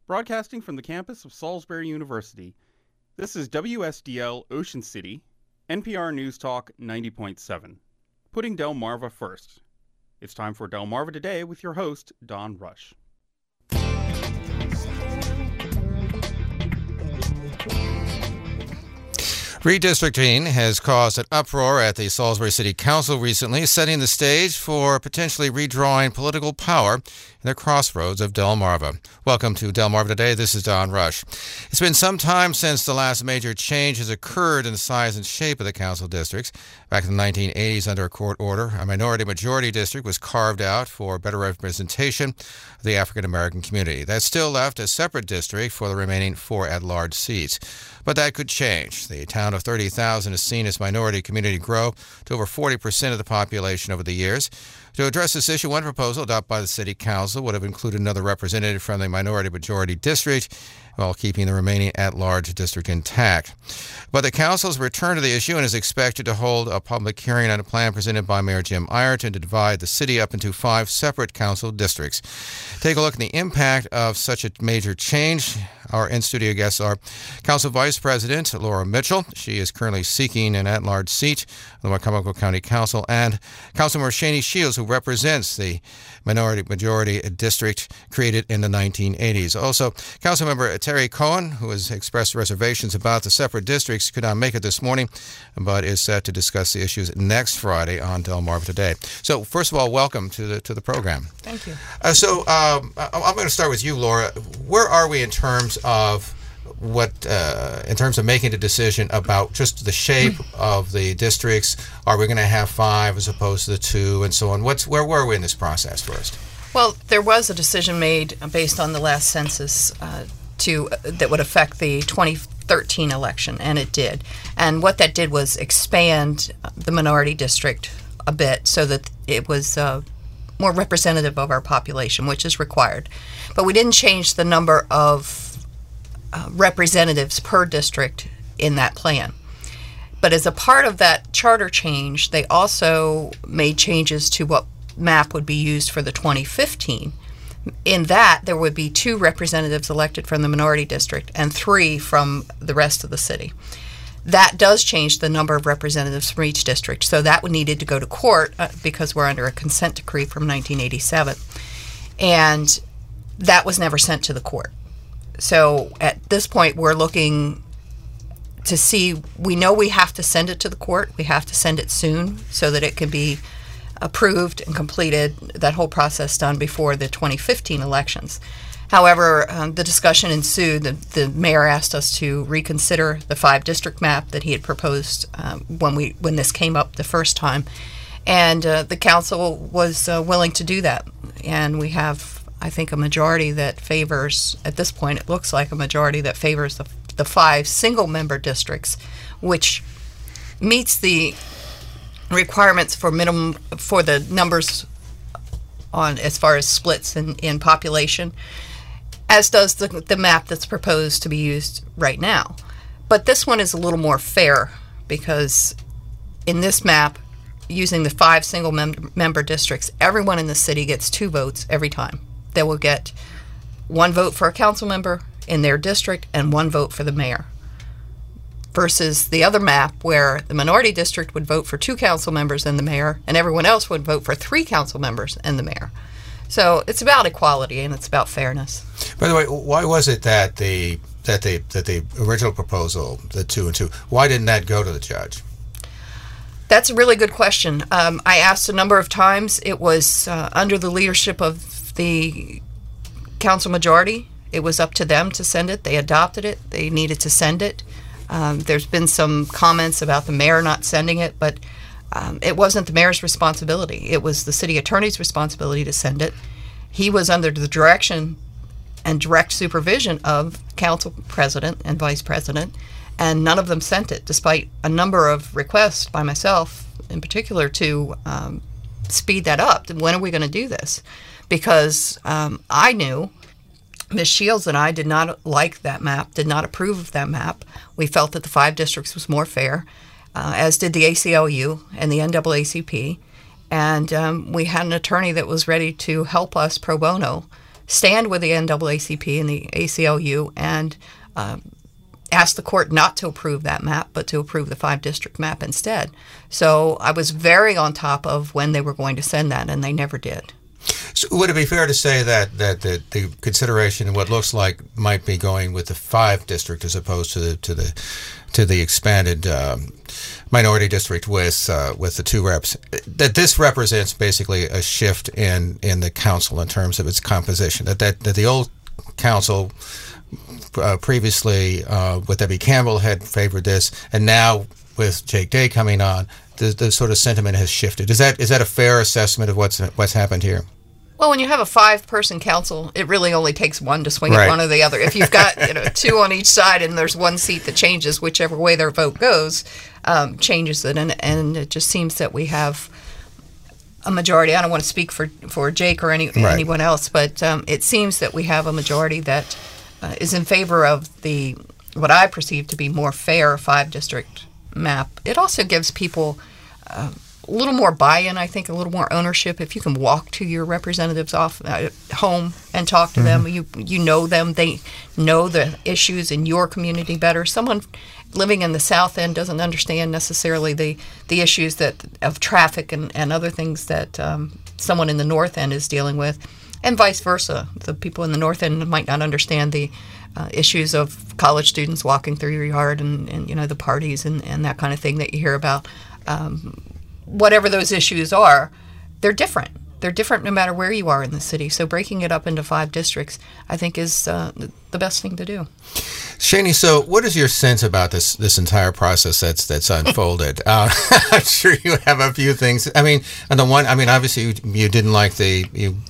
broadcasting from the campus of Salisbury University. This is WSDL Ocean City, NPR News Talk 90.7, putting Delmarva first. It's time for Delmarva Today with your host, Don Rush. Redistricting has caused an uproar at the Salisbury City Council recently, setting the stage for potentially redrawing political power in the crossroads of Delmarva. Welcome to Delmarva Today. This is Don Rush. It's been some time since the last major change has occurred in the size and shape of the council districts. Back in the 1980s, under a court order, a minority-majority district was carved out for better representation of the African-American community. That still left a separate district for the remaining 4 at-large seats. But that could change. The town of 30,000 has seen its minority community grow to over 40% of the population over the years. To address this issue, one proposal adopted by the City Council would have included another representative from the minority-majority district while keeping the remaining at-large district intact. But the Council has returned to the issue and is expected to hold a public hearing on a plan presented by Mayor Jim Ireton to divide the city up into 5 separate council districts. Take a look at the impact of such a major change. Our in-studio guests are Council Vice President Laura Mitchell. She is currently seeking an at-large seat on the Wicomico County Council, and Councilmember Shani Shields, who represents the minority-majority district created in the 1980s. Also, Councilmember Terry Cohen, who has expressed reservations about the separate districts, could not make it this morning, but is set to discuss the issues next Friday on Delmarva Today. So, first of all, welcome to the program. Thank you. I'm going to start with you, Laura. Where are we in terms of making the decision about just the shape of the districts? Are we going to have 5 as opposed to the 2 and so on? Where were we in this process first? Well, there was a decision made based on the last census that would affect the 2013 election, and it did. And what that did was expand the minority district a bit so that it was more representative of our population, which is required. But we didn't change the number of representatives per district in that plan. But as a part of that charter change, they also made changes to what map would be used for the 2015. In that, there would be 2 representatives elected from the minority district and 3 from the rest of the city. That does change the number of representatives from each district, so that needed to go to court because we're under a consent decree from 1987. And that was never sent to the court. So at this point, we're looking to see, we know we have to send it to the court. We have to send it soon so that it can be approved and completed, that whole process done before the 2015 elections. However, the discussion ensued. The mayor asked us to reconsider the 5-district map that he had proposed when this came up the first time. And the council was willing to do that. And we have, I think, a majority that favors, at this point, it looks like a majority that favors the 5 single-member districts, which meets the requirements for the numbers on as far as splits in population, as does the map that's proposed to be used right now. But this one is a little more fair because in this map, using the 5 single-member districts, everyone in the city gets 2 votes every time. They will get 1 vote for a council member in their district and 1 vote for the mayor. Versus the other map where the minority district would vote for 2 council members and the mayor, and everyone else would vote for 3 council members and the mayor. So it's about equality and it's about fairness. By the way, why was it that the original proposal, the 2 and 2, why didn't that go to the judge? That's a really good question. I asked a number of times. It was under the leadership of the council majority. It was up to them to send it. They adopted it. They needed to send it. There's been some comments about the mayor not sending it, but it wasn't the mayor's responsibility. It was the city attorney's responsibility to send it. He was under the direction and direct supervision of council president and vice president, and none of them sent it, despite a number of requests by myself in particular to speed that up. When are we going to do this? Because I knew Ms. Shields and I did not like that map, did not approve of that map. We felt that the 5 districts was more fair, as did the ACLU and the NAACP. And we had an attorney that was ready to help us pro bono stand with the NAACP and the ACLU and asked the court not to approve that map, but to approve the 5-district map instead. So I was very on top of when they were going to send that, and they never did. So would it be fair to say that the consideration in what looks like might be going with the 5-district as opposed to the expanded minority district with the 2 reps, that this represents basically a shift in the council in terms of its composition, that the old council previously with Debbie Campbell had favored this, and now with Jake Day coming on, the sort of sentiment has shifted. Is that a fair assessment of what's happened here? Well, when you have a 5-person council, it really only takes one to swing it one or the other. If you've got 2 on each side and there's one seat that changes, whichever way their vote goes, changes it. And it just seems that we have a majority. I don't want to speak for Jake or anyone else, but it seems that we have a majority that is in favor of what I perceive to be more fair 5-district map. It also gives people a little more buy-in, I think, a little more ownership. If you can walk to your representatives home and talk to them, you know them, they know the issues in your community better. Someone living in the South End doesn't understand necessarily the issues of traffic and other things that someone in the North End is dealing with, and vice versa. The people in the North End might not understand the issues of college students walking through your yard and the parties and that kind of thing that you hear about. Whatever those issues are, they're different. They're different no matter where you are in the city. So breaking it up into 5 districts, I think, is the best thing to do. Shani, so what is your sense about this entire process that's unfolded? I'm sure you have a few things. I mean, and obviously you didn't like the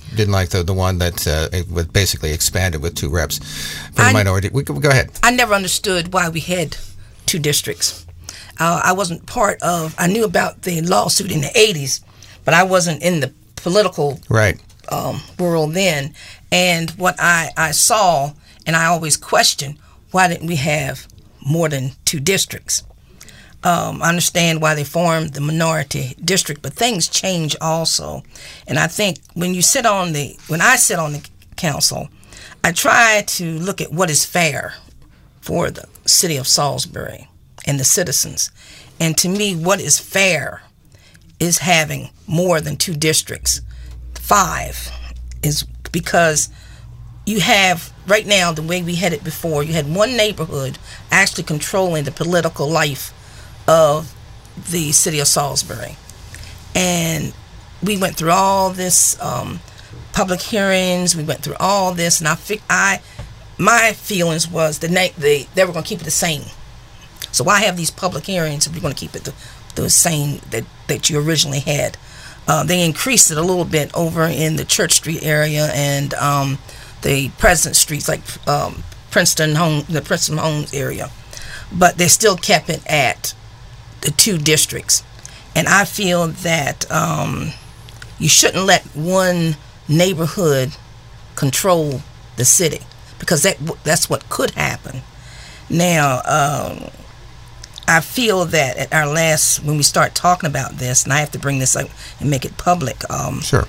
one that basically expanded with 2 reps for the minority. Go ahead. I never understood why we had 2 districts. I wasn't I knew about the lawsuit in the 80s, but I wasn't in the political world then. And what I saw, and I always questioned, why didn't we have more than 2 districts? I understand why they formed the minority district, but things change also. And I think when I sit on the council, I try to look at what is fair for the city of Salisbury and the citizens. And to me, what is fair is having more than 2 districts. 5 is because you have, right now, the way we had it before, you had one neighborhood actually controlling the political life of the city of Salisbury. And we went through all this public hearings, we went through all this, and my feelings was they were going to keep it the same. So why have these public hearings if you're going to keep it the same that you originally had? They increased it a little bit over in the Church Street area and the President Streets, like the Princeton Homes area. But they still kept it at the 2 districts. And I feel that you shouldn't let one neighborhood control the city, because that's what could happen. Now, I feel that at our last, when we start talking about this, and I have to bring this up and make it public, sure.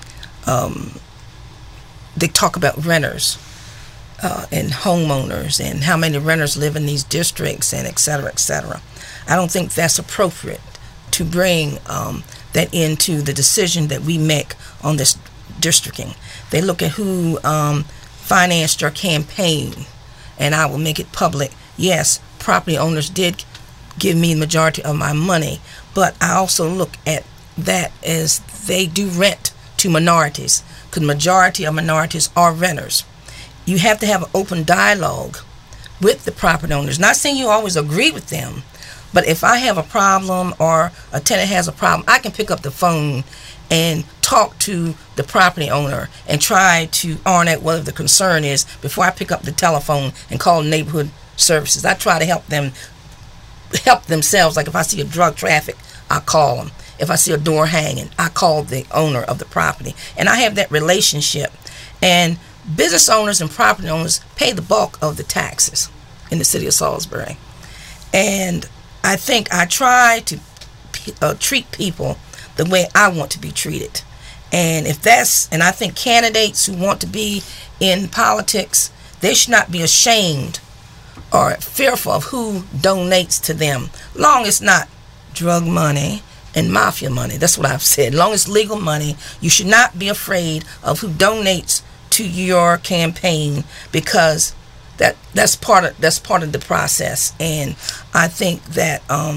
They talk about renters and homeowners and how many renters live in these districts and et cetera, et cetera. I don't think that's appropriate to bring that into the decision that we make on this districting. They look at who financed your campaign, and I will make it public. Yes, property owners did give me the majority of my money, but I also look at that as they do rent to minorities, because majority of minorities are renters. You have to have an open dialogue with the property owners. Not saying you always agree with them, but if I have a problem or a tenant has a problem, I can pick up the phone and talk to the property owner and try to iron out what the concern is before I pick up the telephone and call neighborhood services. I try to help themselves. Like if I see a drug traffic, I call them. If I see a door hanging, I call the owner of the property. And I have that relationship. And business owners and property owners pay the bulk of the taxes in the city of Salisbury. And I think I try to treat people the way I want to be treated. And I think candidates who want to be in politics, they should not be ashamed or fearful of who donates to them. Long as not drug money and mafia money. That's what I've said. Long as legal money, you should not be afraid of who donates to your campaign, because that's part of the process. And I think that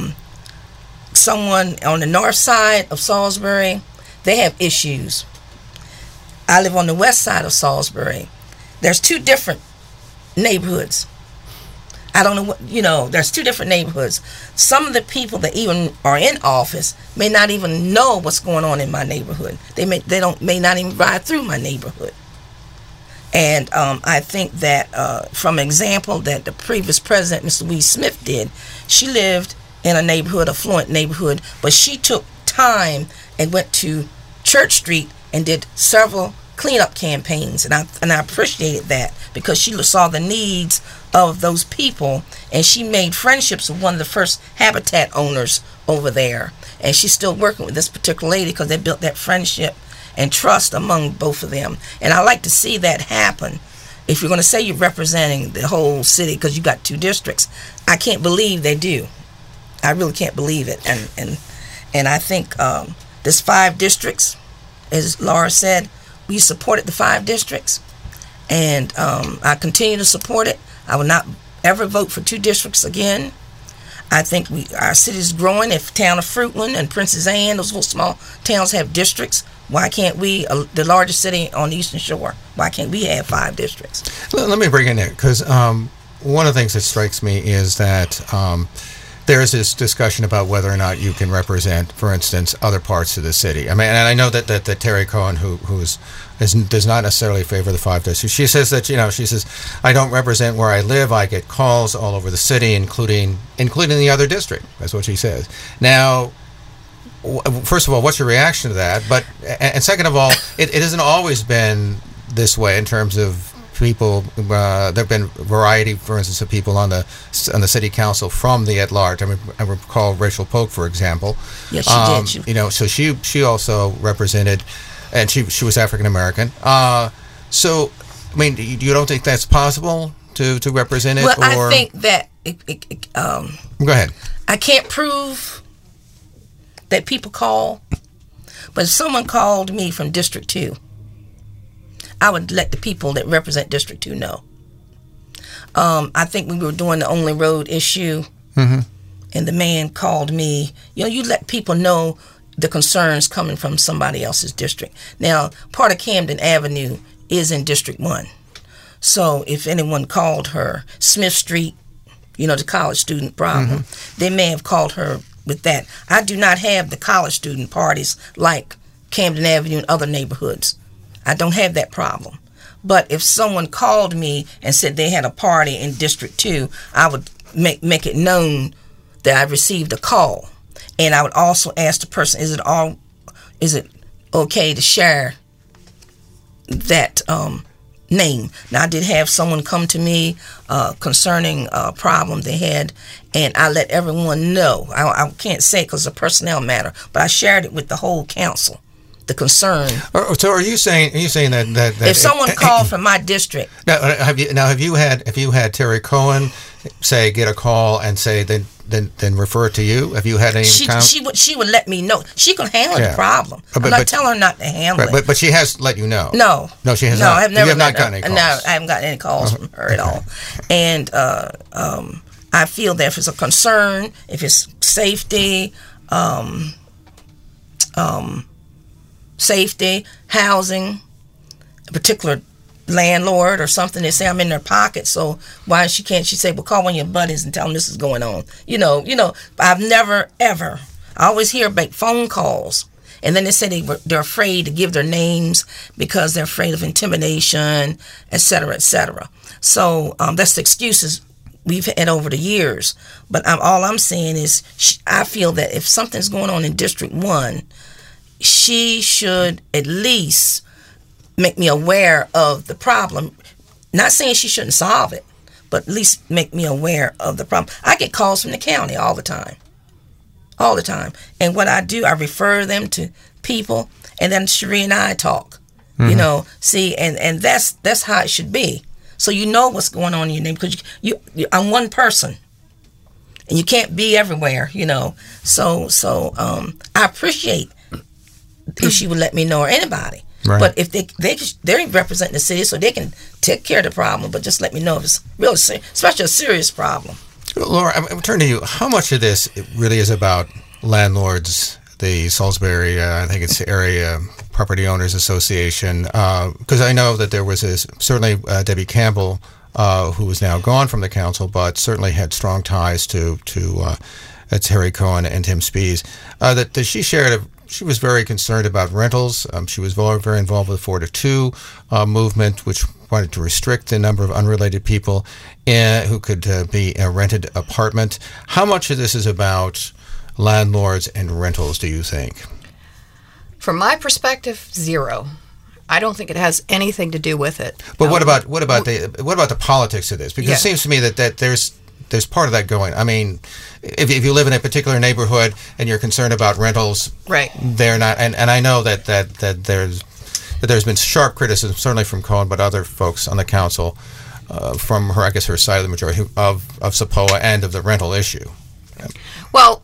someone on the north side of Salisbury, they have issues. I live on the west side of Salisbury. There's two different neighborhoods. I don't know what, there's two different neighborhoods. Some of the people that even are in office may not even know what's going on in my neighborhood. They may not even ride through my neighborhood. And I think that from an example that the previous president, Ms. Louise Smith, did, she lived in a neighborhood, affluent neighborhood, but she took time and went to Church Street and did several cleanup campaigns, and I appreciated that, because she saw the needs of those people, and she made friendships with one of the first Habitat owners over there, and she's still working with this particular lady because they built that friendship and trust among both of them. And I like to see that happen. If you're going to say you're representing the whole city because you got 2 districts, I can't believe they do. I really can't believe it. And I think there's 5 districts, as Laura said. We supported the 5 districts, and I continue to support it. I will not ever vote for 2 districts again. I think our city is growing. If town of Fruitland and Princess Anne, those little small towns, have districts, why can't we, the largest city on the Eastern Shore, why can't we have 5 districts? Let me bring in there, because one of the things that strikes me is that there is this discussion about whether or not you can represent, for instance, other parts of the city. I mean, and I know that Terry Cohen, who does not necessarily favor the 5 districts. She says that, she says, I don't represent where I live. I get calls all over the city, including the other district. That's what she says. Now, first of all, what's your reaction to that? And second of all, it hasn't always been this way in terms of people. There have been variety, for instance, of people on the city council from the at large. I mean, I recall Rachel Polk, for example. Yes, she did. So she also represented, and she was African American. So, I mean, you don't think that's possible to represent it? Well, I think that go ahead. I can't prove that people call, but if someone called me from District 2, I would let the people that represent District 2 know. I think we were doing the Only Road issue, and the man called me. You let people know the concerns coming from somebody else's district. Now, part of Camden Avenue is in District 1. So if anyone called her Smith Street, the college student problem, they may have called her with that. I do not have the college student parties like Camden Avenue and other neighborhoods. I don't have that problem. But if someone called me and said they had a party in District 2, I would make it known that I received a call. And I would also ask the person, is it okay to share that name? Now, I did have someone come to me concerning a problem they had, and I let everyone know. I can't say it because it's a personnel matter, but I shared it with the whole council, the concern. So are you saying that if someone called from my district? Now, have you had Terry Cohen say get a call and say then refer it to you? Have you had any? She would let me know. She can handle the problem. I'm not telling her not to handle it. But she has let you know. No, she has not. You have not gotten any calls. No, I haven't gotten any calls from her at all. And I feel that if it's a concern, if it's safety, housing, a particular landlord or something, they say I'm in their pocket, so why can't she say, well, call one of your buddies and tell them this is going on. I've never ever, I always hear about phone calls, and then they say they're afraid to give their names because they're afraid of intimidation, etc., etc. So that's the excuses we've had over the years. But all I'm saying is I feel that if something's going on in District 1, she should at least make me aware of the problem. Not saying she shouldn't solve it, but at least make me aware of the problem. I get calls from the county all the time. And what I do, I refer them to people, and then Cherie and I talk. You know, see, and that's how it should be. So you know what's going on in your name, because I'm one person, and you can't be everywhere. You know, so I appreciate if she would let me know, or anybody. Right. But if they're representing the city, so they can take care of the problem. But just let me know if it's really, especially a serious problem. Laura, I'm turning to you. How much of this really is about landlords, the Salisbury, I think it's Area Property Owners Association? Because I know that there was certainly Debbie Campbell, who is now gone from the council, but certainly had strong ties to Terry Cohen and Tim Spies. That she shared she was very concerned about rentals. She was very involved with the 4 to 2 movement, which wanted to restrict the number of unrelated people who could be a rented apartment. How much of this is about landlords and rentals, do you think? From my perspective, zero. I don't think it has anything to do with it. But what about the politics of this? Because it seems to me that there's part of that going. I mean, if you live in a particular neighborhood and you're concerned about rentals, right? They're not. And I know that there's been sharp criticism, certainly from Cohen, but other folks on the council, from her, I guess, her side of the majority of SAPOA and of the rental issue. Well,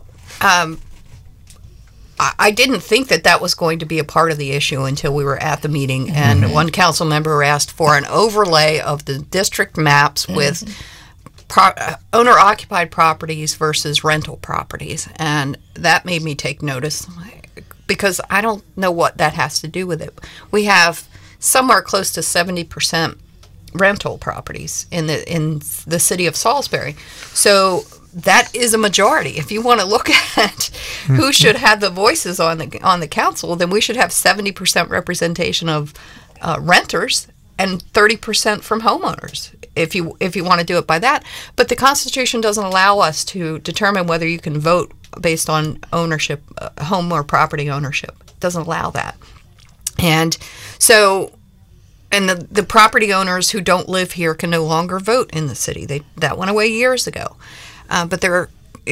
I didn't think that was going to be a part of the issue until we were at the meeting, and one council member asked for an overlay of the district maps with owner-occupied properties versus rental properties, and that made me take notice, because I don't know what that has to do with it. We have somewhere close to 70% rental properties in the city of Salisbury, so that is a majority. If you want to look at who should have the voices on the council, then we should have 70% representation of renters and 30% from homeowners, if you want to do it by that. But the Constitution doesn't allow us to determine whether you can vote based on ownership, home or property ownership. It doesn't allow that. And so, and the property owners who don't live here can no longer vote in the city. That went away years ago. But there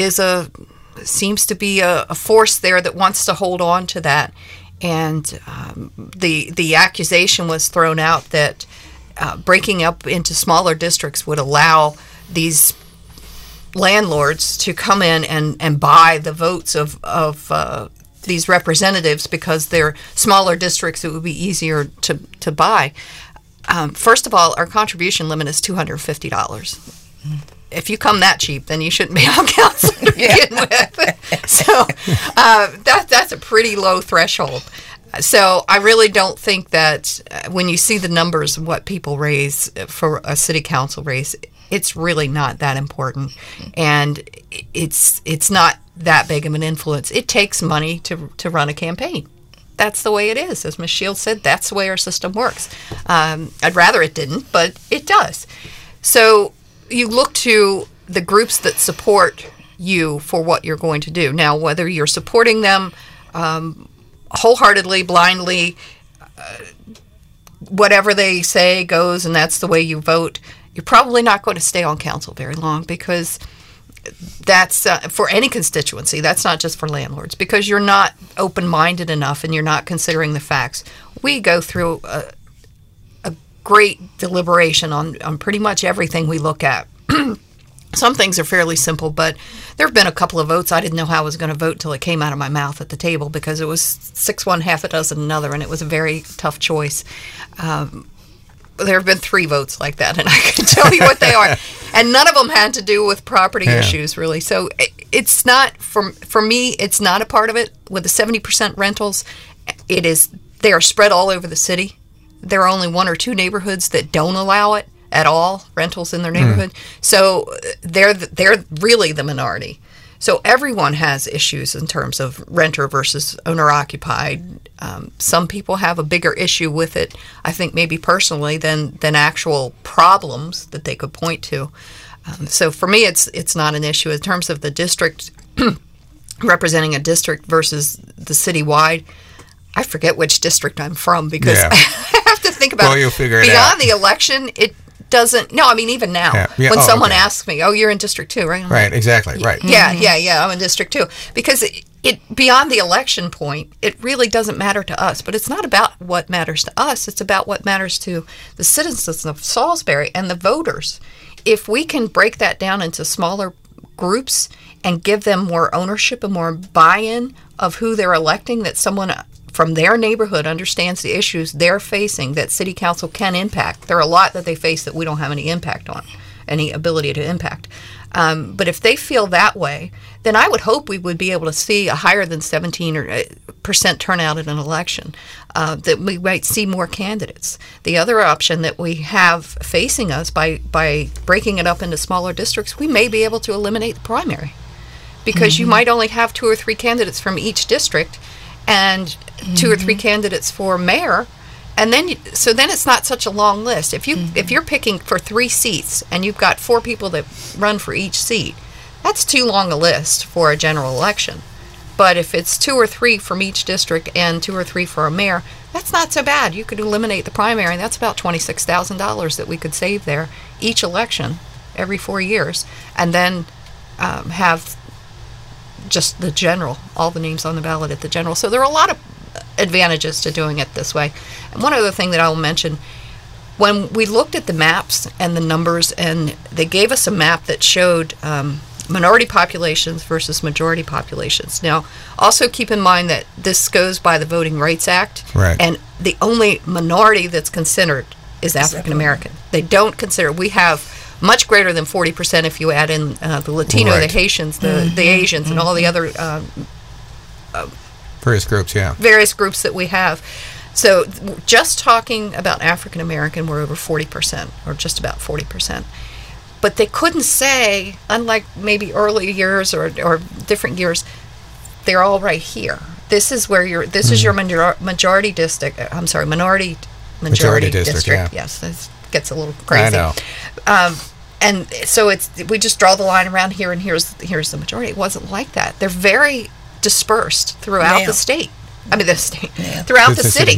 seems to be a force there that wants to hold on to that. And the accusation was thrown out that breaking up into smaller districts would allow these landlords to come in and buy the votes of these representatives, because they're smaller districts. It would be easier to buy. First of all, our contribution limit is $250. If you come that cheap, then you shouldn't be on council to begin with. So that's a pretty low threshold. So I really don't think that when you see the numbers of what people raise for a city council race, it's really not that important, and it's not that big of an influence. It takes money to run a campaign. That's the way it is. As Ms. Shields said, that's the way our system works. I'd rather it didn't, but it does. So you look to the groups that support you for what you're going to do. Now, whether you're supporting them wholeheartedly, blindly, whatever they say goes, and that's the way you vote, you're probably not going to stay on council very long, because that's for any constituency. That's not just for landlords, because you're not open-minded enough and you're not considering the facts. We go through a great deliberation on pretty much everything we look at. Some things are fairly simple, but there have been a couple of votes I didn't know how I was going to vote until it came out of my mouth at the table, because it was 6 one, half a dozen another, and it was a very tough choice. There have been 3 votes like that, and I can tell you what they are. And none of them had to do with property issues, really. So it's not, for me, it's not a part of it. With the 70% rentals, they are spread all over the city. There are only 1 or 2 neighborhoods that don't allow it at all, rentals in their neighborhood. So they're really the minority. So everyone has issues in terms of renter versus owner-occupied. Some people have a bigger issue with it, I think maybe personally, than actual problems that they could point to. So for me, it's not an issue. In terms of the district, representing a district versus the citywide, I forget which district I'm from, because I have to think about it. You'll figure it Beyond out. the election, it doesn't. No, I mean, even now, when someone asks me, "Oh, you're in District 2, right?" Right, exactly, right. Yeah, I'm in District 2. Because beyond the election point, it really doesn't matter to us. But it's not about what matters to us. It's about what matters to the citizens of Salisbury and the voters. If we can break that down into smaller groups and give them more ownership and more buy-in of who they're electing, that someone from their neighborhood understands the issues they're facing, that city council can impact. There are a lot that they face that we don't have any impact on, any ability to impact. But if they feel that way, then I would hope we would be able to see a higher than 17% turnout in an election, that we might see more candidates. The other option that we have facing us by breaking it up into smaller districts, we may be able to eliminate the primary, because you might only have 2 or 3 candidates from each district and 2 or 3 candidates for mayor. And then, so then it's not such a long list. If you're picking for 3 seats and you've got 4 people that run for each seat, that's too long a list for a general election. But if it's 2 or 3 from each district and 2 or 3 for a mayor, that's not so bad. You could eliminate the primary, and that's about $26,000 that we could save there each election every 4 years, and then have just the general, all the names on the ballot at the general. So there are a lot of advantages to doing it this way. And one other thing that I will mention, when we looked at the maps and the numbers, and they gave us a map that showed minority populations versus majority populations. Now, also keep in mind that this goes by the Voting Rights Act, right, and the only minority that's considered is African American. They don't consider, we have much greater than 40% if you add in the Latino, right, the Haitians, the Asians, and all the other various groups, various groups that we have. So just talking about African American, we're over 40%, or just about 40%. But they couldn't say, unlike maybe early years or different years, they're all right here. This is where is your majority district. I'm sorry, minority majority district. Yeah. Yes, this gets a little crazy. I know. And so we just draw the line around here, and here's the majority. It wasn't like that. They're very dispersed throughout the state. I mean, the state, throughout the city.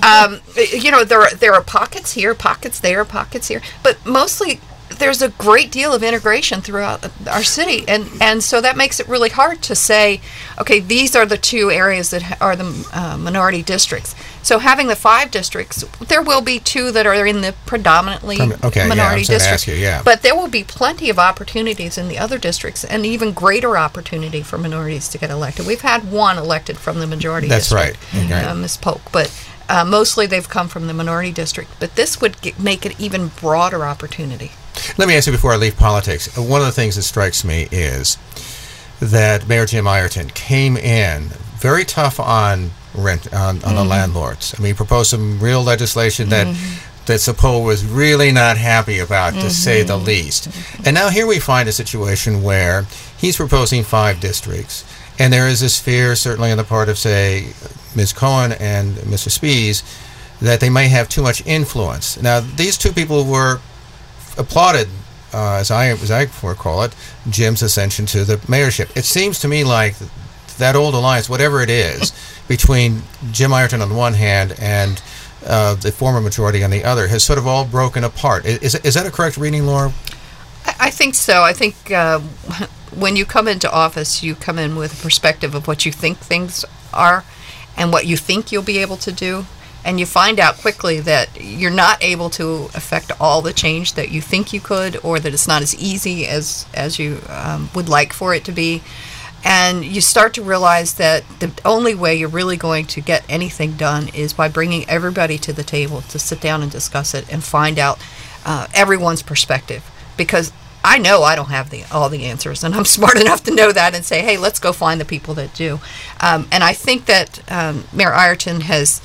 There are pockets here, pockets there, pockets here, but mostly there's a great deal of integration throughout our city, and so that makes it really hard to say, okay, these are the 2 areas that are the minority districts. So having the 5 districts, there will be 2 that are in the predominantly minority districts, but there will be plenty of opportunities in the other districts, and even greater opportunity for minorities to get elected. We've had 1 elected from the majority district. That's right. Ms. Polk, but mostly they've come from the minority district. But this would make it even broader opportunity. Let me ask you before I leave politics. One of the things that strikes me is that Mayor Jim Ireton came in very tough on rent, on the landlords. I mean, he proposed some real legislation that Sapole was really not happy about, to say the least. And now here we find a situation where he's proposing 5 districts, and there is this fear, certainly on the part of, say, Ms. Cohen and Mr. Spies, that they may have too much influence. Now, these 2 people were applauded, as I recall it, Jim's ascension to the mayorship. It seems to me like that old alliance, whatever it is, between Jim Ireton on the one hand and the former majority on the other, has sort of all broken apart. Is that a correct reading, Laura? I think so. I think when you come into office, you come in with a perspective of what you think things are and what you think you'll be able to do. And you find out quickly that you're not able to affect all the change that you think you could, or that it's not as easy as you would like for it to be. And you start to realize that the only way you're really going to get anything done is by bringing everybody to the table to sit down and discuss it and find out everyone's perspective. Because I know I don't have all the answers, and I'm smart enough to know that and say, hey, let's go find the people that do. And I think that Mayor Ireton has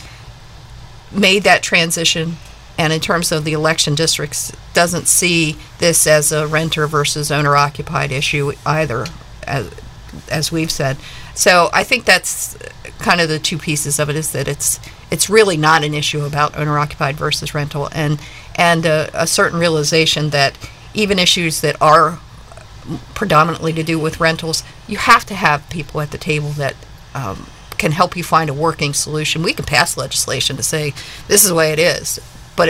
made that transition, and in terms of the election districts, doesn't see this as a renter versus owner-occupied issue either, as we've said. So I think that's kind of the 2 pieces of it, is that it's really not an issue about owner-occupied versus rental, and a certain realization that even issues that are predominantly to do with rentals, you have to have people at the table that can help you find a working solution. We can pass legislation to say this is the way it is, but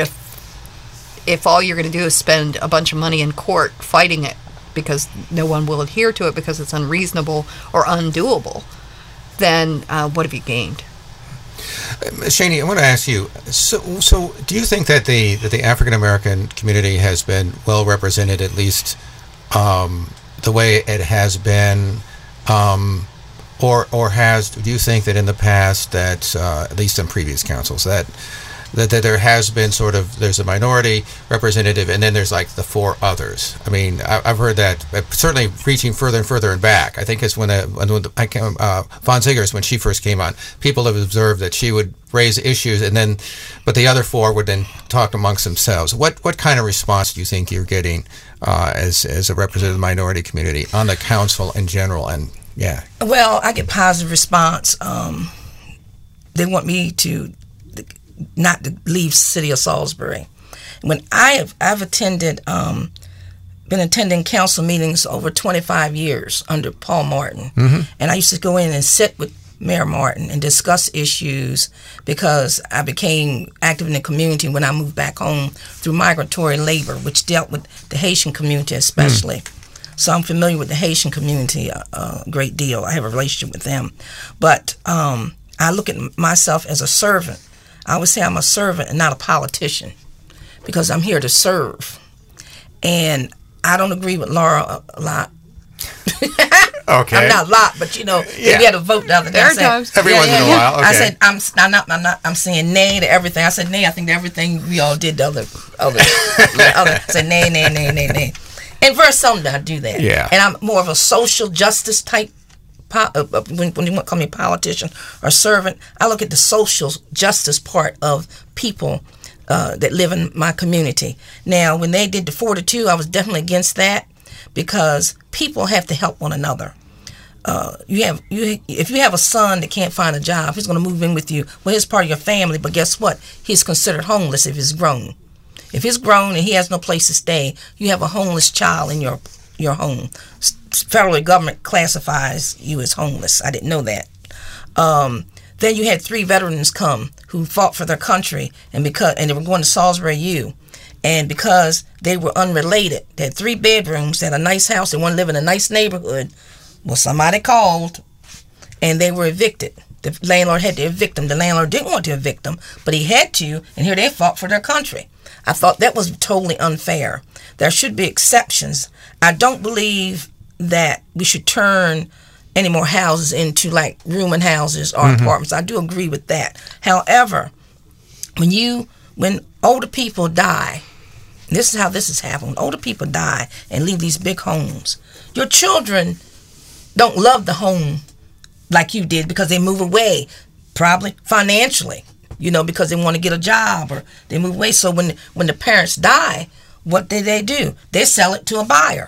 if all you're going to do is spend a bunch of money in court fighting it because no one will adhere to it because it's unreasonable or undoable, then what have you gained? Shani, I want to ask you. So, do you think that the African American community has been well represented, at least the way it has been, or has? Do you think that in the past, that at least in previous councils, that there has been there's a minority representative, and then there's like the four others? I mean, I've heard that, certainly reaching further and further and back. I think it's when Von Ziggers, when she first came on, people have observed that she would raise issues, but the other four would then talk amongst themselves. What kind of response do you think you're getting as a representative of the minority community on the council in general? And yeah, well, I get positive response. They want me to not to leave City of Salisbury. When I've attended, been attending council meetings over 25 years under Paul Martin, and I used to go in and sit with Mayor Martin and discuss issues, because I became active in the community when I moved back home through migratory labor, which dealt with the Haitian community especially. So I'm familiar with the Haitian community a great deal. I have a relationship with them. But I look at myself as a servant. I would say I'm a servant and not a politician, because I'm here to serve. And I don't agree with Laura a lot. Okay. I'm not a lot, but we had a vote the other day. Every once in a while. Okay. I said I'm saying nay to everything. I said nay. I think to everything we all did. The other. I said nay. And very seldom I do that. Yeah. And I'm more of a social justice type. When you want to call me politician or servant, I look at the social justice part of people that live in my community. Now, when they did the 4-2, I was definitely against that, because people have to help one another. If you have a son that can't find a job, he's going to move in with you. Well, he's part of your family, but guess what? He's considered homeless if he's grown. If he's grown and he has no place to stay, you have a homeless child in your home. Federal government classifies you as homeless. I didn't know that. Then you had 3 veterans come who fought for their country, and they were going to Salisbury U, and because they were unrelated, they had 3 bedrooms, they had a nice house, they wanted to live in a nice neighborhood. Well, somebody called, and they were evicted. The landlord had to evict them. The landlord didn't want to evict them, but he had to, and here they fought for their country. I thought that was totally unfair. There should be exceptions. I don't believe that we should turn any more houses into like rooming houses or apartments. I do agree with that. However, when older people die, this is how this has happened. When older people die and leave these big homes, your children don't love the home like you did, because they move away, probably financially, because they want to get a job, or they move away. So when the parents die, what do? They sell it to a buyer.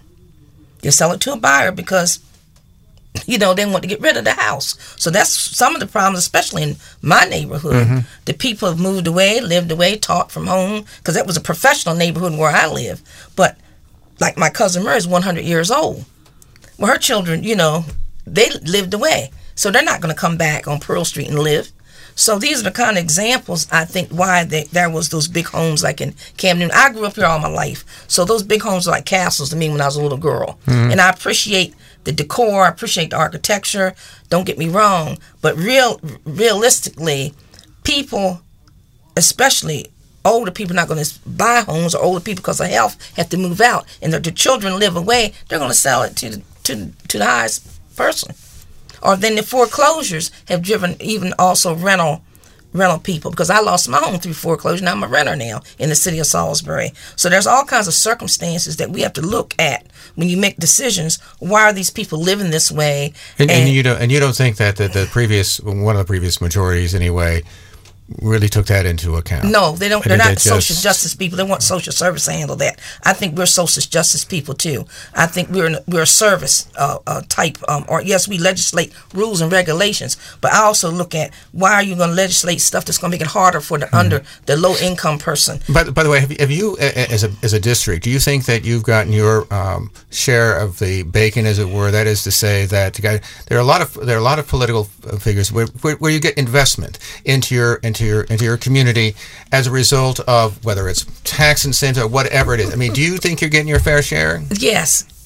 They sell it to a buyer because, they want to get rid of the house. So that's some of the problems, especially in my neighborhood. The people have moved away, lived away, taught from home, because that was a professional neighborhood where I live. But like my cousin Murray is 100 years old. Well, her children, they lived away. So they're not going to come back on Pearl Street and live. So these are the kind of examples, I think, why there was those big homes like in Camden. I grew up here all my life. So those big homes were like castles to me when I was a little girl. And I appreciate the decor. I appreciate the architecture. Don't get me wrong. But realistically, people, especially older people, not going to buy homes, or older people because of health have to move out, and their children live away, they're going to sell it to the highest person. Or then the foreclosures have driven even also rental people, because I lost my home through foreclosure. Now I'm a renter now in the City of Salisbury. So there's all kinds of circumstances that we have to look at when you make decisions. Why are these people living this way? And you don't think that one of the previous majorities anyway really took that into account? No, they don't. They're not social justice people. They want social service to handle that. I think we're social justice people too. I think we're a service type. Or yes, we legislate rules and regulations, but I also look at, why are you going to legislate stuff that's going to make it harder for the low income person? By the way, have you as a district, do you think that you've gotten your share of the bacon, as it were? That is to say that there are a lot of political figures where you get investment into your community as a result of whether it's tax incentives or whatever it is. I mean, do you think you're getting your fair share? Yes.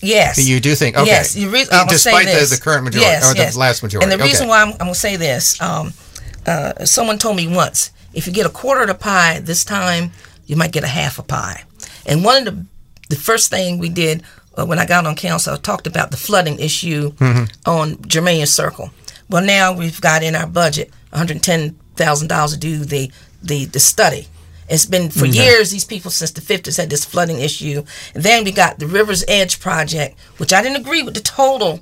Yes. You do think, okay. Yes. Despite the current majority, the last majority. And the reason why I'm going to say this, someone told me once, if you get a quarter of the pie this time, you might get a half a pie. And one of the first thing we did when I got on council, I talked about the flooding issue on Germania Circle. Well, now we've got in our budget $110,000 to do the study. It's been for years, these people since the 50s had this flooding issue. And then we got the River's Edge project, which I didn't agree with the total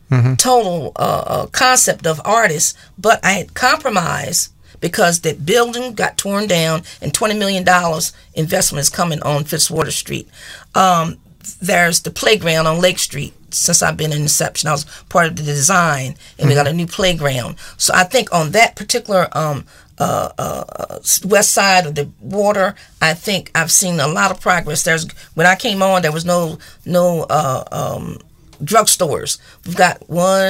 concept of artists, but I had compromised because that building got torn down and $20 million investment is coming on Fitzwater Street. There's the playground on Lake Street. Since I've been in inception, I was part of the design, and we got a new playground. So I think on that particular west side of the water, I think I've seen a lot of progress. When I came on, there was no drugstores. We've got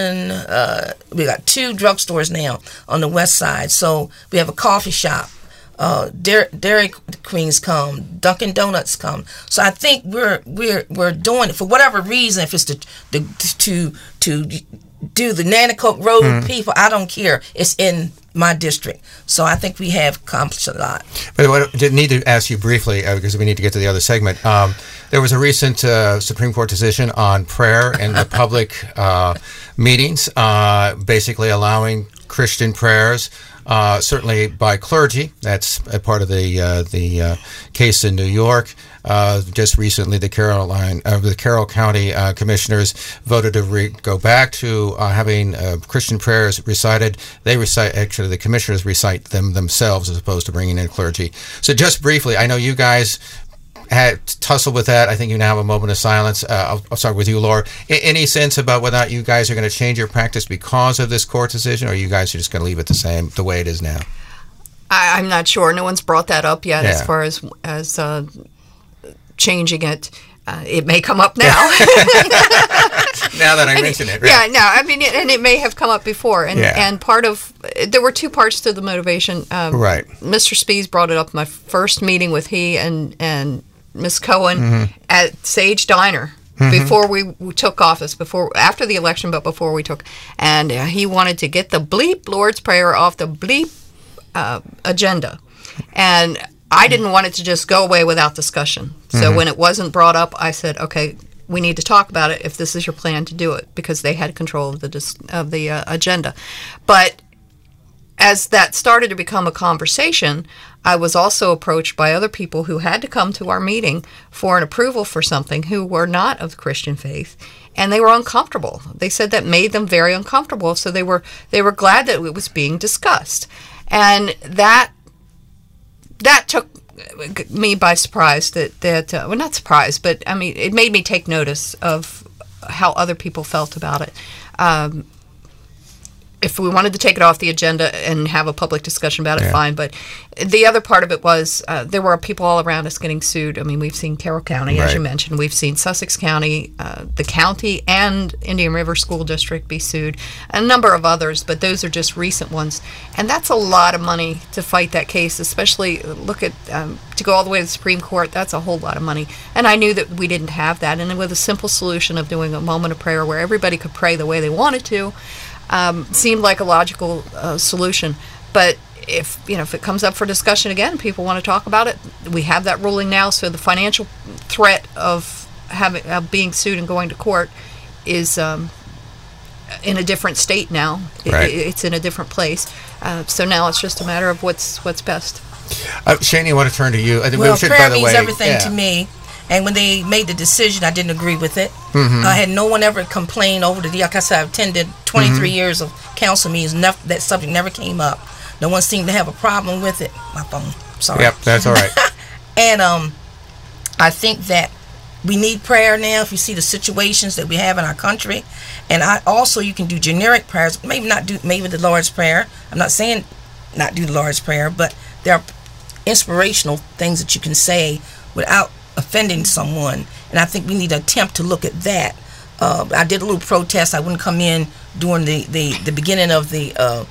we got 2 drugstores now on the west side. So we have a coffee shop. Dairy Queens come, Dunkin' Donuts come. So I think we're doing it for whatever reason. If it's to do the Nanticoke Road people, I don't care. It's in my district. So I think we have accomplished a lot. But what I did need to ask you briefly, because we need to get to the other segment. There was a recent Supreme Court decision on prayer in the public meetings, basically allowing Christian prayers. Certainly by clergy. That's a part of the case in New York. Just recently, the Carroll County commissioners voted to go back to having Christian prayers recited. Actually, the commissioners recite them themselves as opposed to bringing in clergy. So just briefly, I know you guys had tussled with that. I think you now have a moment of silence. I'll start with you, Laura. Any sense about whether or not you guys are going to change your practice because of this court decision, or you guys are just going to leave it the way it is now? I'm not sure. No one's brought that up yet as far as changing it. It may come up now. Now that I mention it. Right? Yeah, no, I mean, and it may have come up before. And there were 2 parts to the motivation. Right. Mr. Spees brought it up in my first meeting with he and Ms. Cohen at Sage Diner before we took office, after the election, but before we took. And he wanted to get the bleep Lord's Prayer off the bleep agenda. And I didn't want it to just go away without discussion. So when it wasn't brought up, I said, okay, we need to talk about it if this is your plan to do it, because they had control of the agenda. But as that started to become a conversation, I was also approached by other people who had to come to our meeting for an approval for something who were not of the Christian faith, and they were uncomfortable. They said that made them very uncomfortable, so they were glad that it was being discussed. And that took me by surprise, well, not surprised, but I mean, it made me take notice of how other people felt about it. If we wanted to take it off the agenda and have a public discussion about it, fine. But the other part of it was there were people all around us getting sued. I mean, we've seen Carroll County, as you mentioned. We've seen Sussex County, the county, and Indian River School District be sued. A number of others, but those are just recent ones. And that's a lot of money to fight that case, especially look at to go all the way to the Supreme Court. That's a whole lot of money. And I knew that we didn't have that. And with a simple solution of doing a moment of prayer where everybody could pray the way they wanted to, seemed like a logical solution. But if it comes up for discussion again, people want to talk about it, we have that ruling now, so the financial threat of being sued and going to court is in a different state now. It's in a different place. So now it's just a matter of what's best. Shani, I want to turn to you. Prayer means everything to me. And when they made the decision, I didn't agree with it. I had no one ever complain over the deal. Like I said, I've attended 23 years of council meetings. That subject never came up. No one seemed to have a problem with it. My phone. Sorry. Yep, that's all right. And I think that we need prayer now. If you see the situations that we have in our country, and you can do generic prayers. Maybe the Lord's Prayer. I'm not saying not do the Lord's Prayer, but there are inspirational things that you can say without offending someone, and I think we need to attempt to look at that. I did a little protest. I wouldn't come in during the beginning of the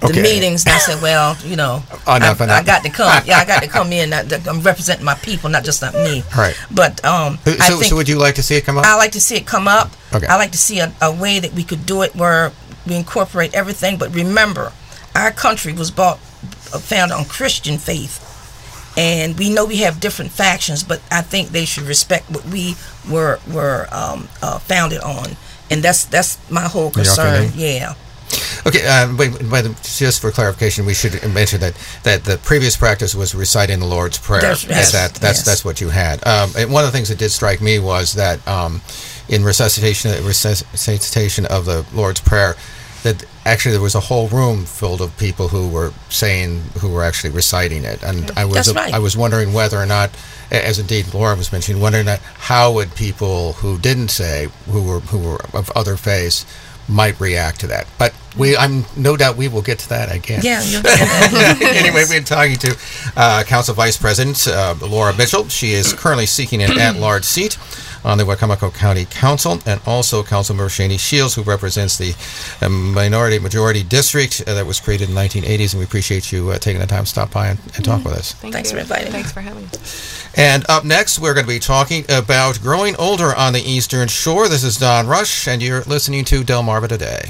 the meetings, and I said, well, I got to come. Yeah, I got to come in. I'm representing my people, not just not me. Right. But so would you like to see it come up? I like to see it come up. Okay. I like to see a way that we could do it where we incorporate everything. But remember, our country was founded on Christian faith. And we know we have different factions, but I think they should respect what we were founded on. And that's my whole concern. Yeah. Okay, but just for clarification, we should mention that the previous practice was reciting the Lord's Prayer. That's what you had. And one of the things that did strike me was that in recitation of the Lord's Prayer, that actually there was a whole room filled of people who were actually reciting it, and I was wondering whether or not, as indeed Laura was mentioning, whether or not how would people who didn't say, who were of other faiths, might react to that. But I'm no doubt we will get to that again. Yeah. You'll get that. Anyway, we've been talking to Council Vice President Laura Mitchell. She is currently seeking an at-large seat on the Wacomico County Council, and also Councilmember Shani Shields, who represents the minority-majority district that was created in the 1980s, and we appreciate you taking the time to stop by and talk with us. Thanks for inviting me. Thanks for having us. And up next, we're going to be talking about growing older on the Eastern Shore. This is Don Rush, and you're listening to Delmarva Today.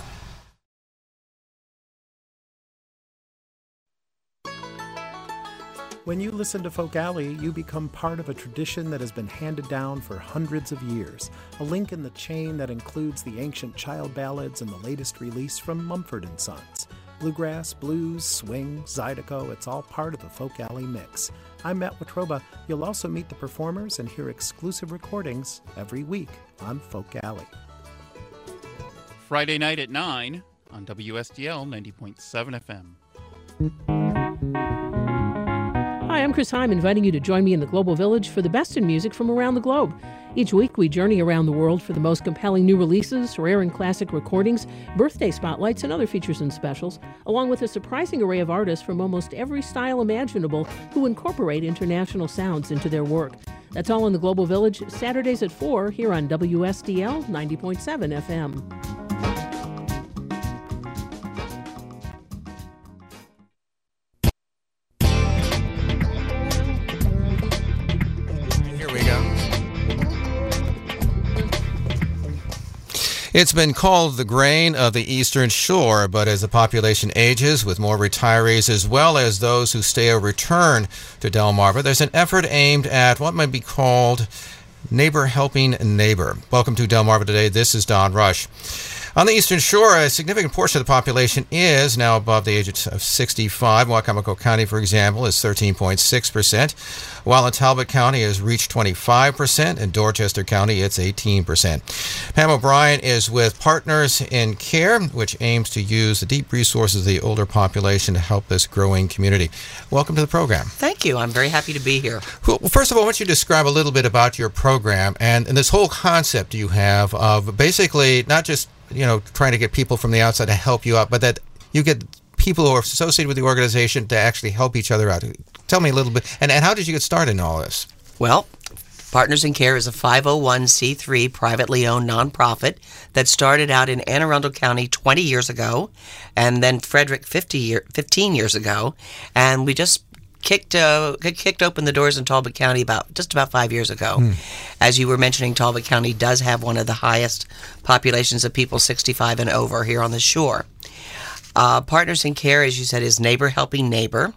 When you listen to Folk Alley, you become part of a tradition that has been handed down for hundreds of years, a link in the chain that includes the ancient child ballads and the latest release from Mumford & Sons. Bluegrass, blues, swing, zydeco, it's all part of the Folk Alley mix. I'm Matt Watroba. You'll also meet the performers and hear exclusive recordings every week on Folk Alley. Friday night at 9 on WSDL 90.7 FM. Hi, I'm Chris Heim, inviting you to join me in the Global Village for the best in music from around the globe. Each week, we journey around the world for the most compelling new releases, rare and classic recordings, birthday spotlights, and other features and specials, along with a surprising array of artists from almost every style imaginable who incorporate international sounds into their work. That's all in the Global Village, Saturdays at 4 here on WSDL 90.7 FM. It's been called the grain of the Eastern Shore, but as the population ages, with more retirees as well as those who stay or return to Delmarva, there's an effort aimed at what might be called neighbor helping neighbor. Welcome to Delmarva Today. This is Don Rush. On the Eastern Shore, a significant portion of the population is now above the age of 65. Wacomico County, for example, is 13.6%, while in Talbot County has reached 25%, and Dorchester County, it's 18%. Pam O'Brien is with Partners in Care, which aims to use the deep resources of the older population to help this growing community. Welcome to the program. Thank you. I'm very happy to be here. Well, first of all, I want you to describe a little bit about your program and this whole concept you have of basically not just trying to get people from the outside to help you out, but that you get people who are associated with the organization to actually help each other out. Tell me a little bit, and how did you get started in all this? Well, Partners in Care is a 501c3 privately owned nonprofit that started out in Anne Arundel County 20 years ago, and then Frederick 15 years ago, and we just kicked open the doors in Talbot County about 5 years ago. As you were mentioning, Talbot County does have one of the highest populations of people 65 and over here on the shore. Partners in Care, as you said, is neighbor helping neighbor.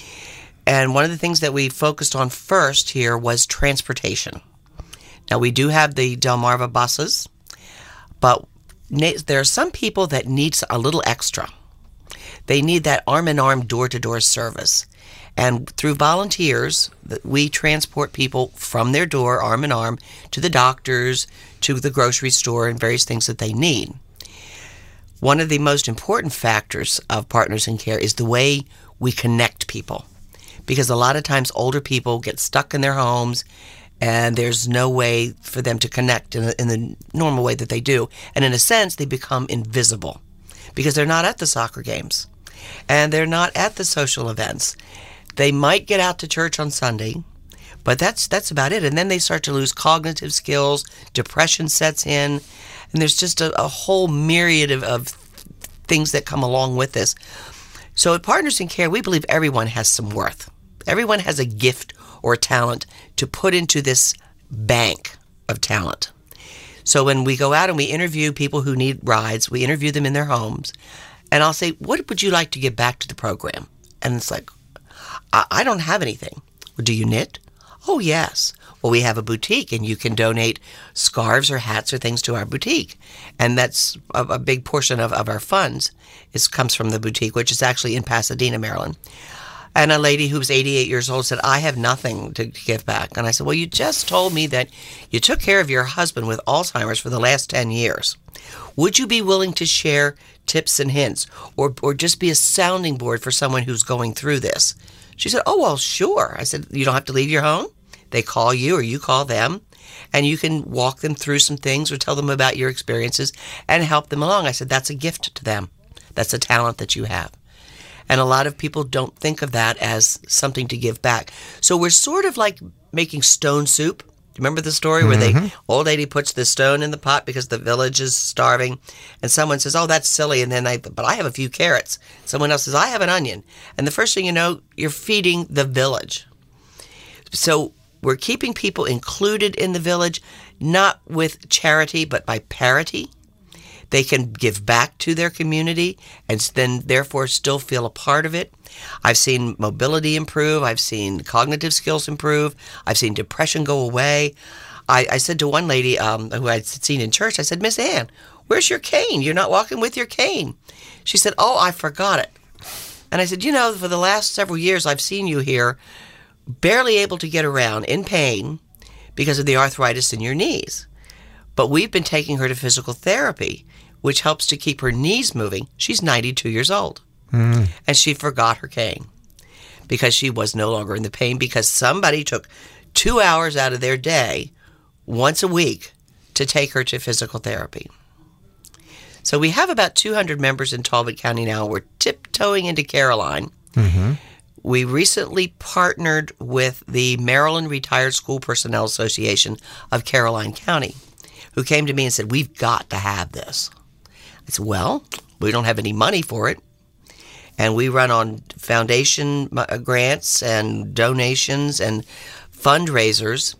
And one of the things that we focused on first here was transportation. Now, we do have the Delmarva buses, but there are some people that need a little extra. They need that arm-in-arm, door-to-door service. And through volunteers, we transport people from their door, arm in arm, to the doctors, to the grocery store, and various things that they need. One of the most important factors of Partners in Care is the way we connect people. Because a lot of times older people get stuck in their homes, and there's no way for them to connect in the normal way that they do. And in a sense, they become invisible because they're not at the soccer games, and they're not at the social events. They might get out to church on Sunday, but that's about it. And then they start to lose cognitive skills, depression sets in, and there's just a whole myriad of things that come along with this. So at Partners in Care, we believe everyone has some worth. Everyone has a gift or talent to put into this bank of talent. So when we go out and we interview people who need rides, we interview them in their homes, and I'll say, what would you like to give back to the program? And it's like, I don't have anything. Well, do you knit? Oh, yes. Well, we have a boutique, and you can donate scarves or hats or things to our boutique. And that's a big portion of our funds comes from the boutique, which is actually in Pasadena, Maryland. And a lady who was 88 years old said, I have nothing to give back. And I said, well, you just told me that you took care of your husband with Alzheimer's for the last 10 years. Would you be willing to share tips and hints or just be a sounding board for someone who's going through this? She said, oh, well, sure. I said, you don't have to leave your home. They call you or you call them, and you can walk them through some things or tell them about your experiences and help them along. I said, that's a gift to them. That's a talent that you have. And a lot of people don't think of that as something to give back. So we're sort of like making stone soup. Remember the story where the old lady puts the stone in the pot because the village is starving, and someone says, oh, that's silly, and then but I have a few carrots. Someone else says, I have an onion. And the first thing you know, you're feeding the village. So we're keeping people included in the village, not with charity, but by parity. They can give back to their community and then therefore still feel a part of it. I've seen mobility improve. I've seen cognitive skills improve. I've seen depression go away. I said to one lady who I'd seen in church, I said, Miss Ann, where's your cane? You're not walking with your cane. She said, oh, I forgot it. And I said, you know, for the last several years I've seen you here barely able to get around in pain because of the arthritis in your knees. But we've been taking her to physical therapy, which helps to keep her knees moving. She's 92 years old. And she forgot her cane because she was no longer in the pain because somebody took 2 hours out of their day once a week to take her to physical therapy. So we have about 200 members in Talbot County now. We're tiptoeing into Caroline. We recently partnered with the Maryland Retired School Personnel Association of Caroline County, who came to me and said, we've got to have this. I said, well, we don't have any money for it. And we run on foundation grants and donations and fundraisers,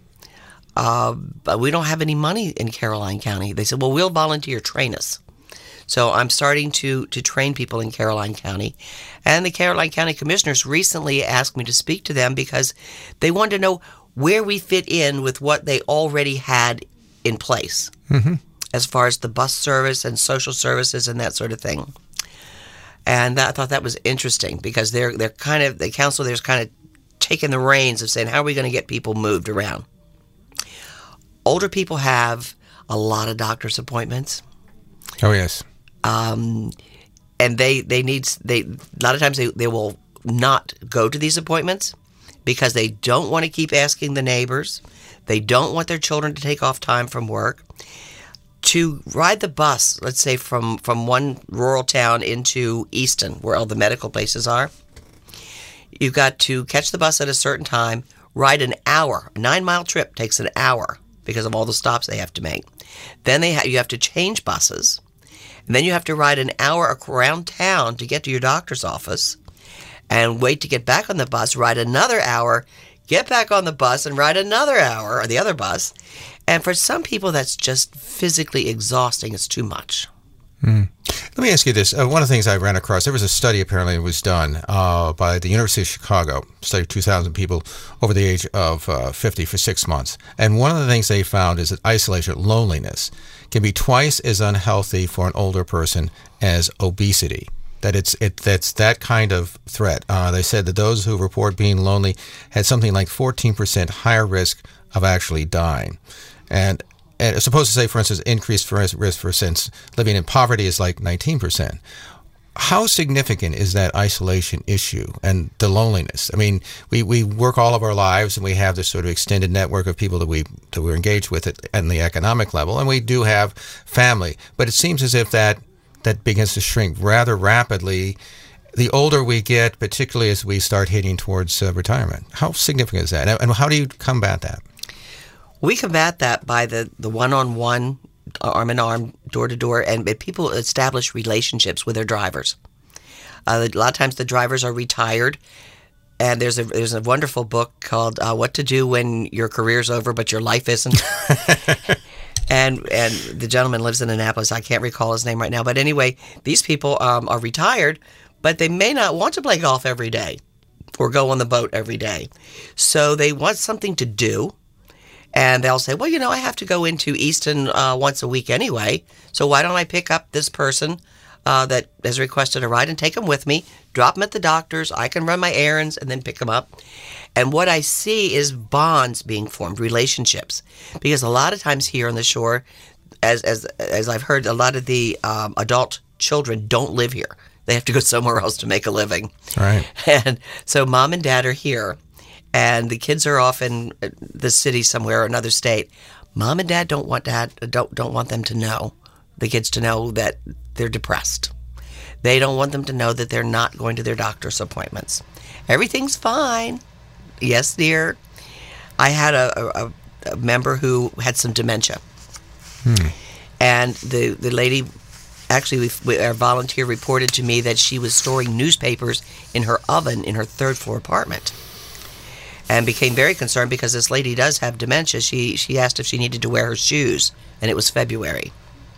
but we don't have any money in Caroline County. They said, well, we'll volunteer, train us. So I'm starting to train people in Caroline County. And the Caroline County Commissioners recently asked me to speak to them because they wanted to know where we fit in with what they already had in place as far as the bus service and social services and that sort of thing. And I thought that was interesting because they're kind of, the council there's kind of taking the reins of saying, how are we going to get people moved around? Older people have a lot of doctor's appointments. Oh, yes. And they a lot of times they will not go to these appointments because they don't want to keep asking the neighbors. They don't want their children to take off time from work. To ride the bus, let's say from one rural town into Easton, where all the medical places are, you've got to catch the bus at a certain time, ride an hour. A 9-mile trip takes an hour because of all the stops they have to make. Then you have to change buses. And then you have to ride an hour around town to get to your doctor's office and wait to get back on the bus, ride another hour, get back on the bus and ride another hour on the other bus. And for some people, that's just physically exhausting. It's too much. Let me ask you this. One of the things I ran across, there was a study apparently that was done by the University of Chicago, study of 2,000 people over the age of 50 for 6 months. And one of the things they found is that isolation, loneliness, can be twice as unhealthy for an older person as obesity. That's that kind of threat. They said that those who report being lonely had something like 14% higher risk of actually dying. And it's supposed to say, for instance, increased risk for since living in poverty is like 19%. How significant is that isolation issue and the loneliness? I mean, we work all of our lives and we have this sort of extended network of people that we're engaged with at the economic level, and we do have family. But it seems as if that begins to shrink rather rapidly the older we get, particularly as we start heading towards retirement. How significant is that? And how do you combat that? We combat that by the one-on-one, arm-in-arm, door-to-door, and people establish relationships with their drivers. A lot of times the drivers are retired. And there's a wonderful book called What to Do When Your Career's Over But Your Life Isn't. and the gentleman lives in Annapolis. I can't recall his name right now. But anyway, these people are retired, but they may not want to play golf every day or go on the boat every day. So they want something to do. And they'll say, well, I have to go into Easton once a week anyway. So why don't I pick up this person that has requested a ride and take them with me, drop them at the doctor's, I can run my errands, and then pick them up. And what I see is bonds being formed, relationships. Because a lot of times here on the shore, as I've heard, a lot of the adult children don't live here. They have to go somewhere else to make a living. Right. And so mom and dad are here, and the kids are off in the city somewhere or another state. Mom and dad don't want them to know, the kids to know that they're depressed. They don't want them to know that they're not going to their doctor's appointments. Everything's fine. Yes, dear. I had a member who had some dementia. And the lady, actually, our volunteer reported to me that she was storing newspapers in her oven in her third-floor apartment. And became very concerned because this lady does have dementia. She asked if she needed to wear her shoes, and it was February.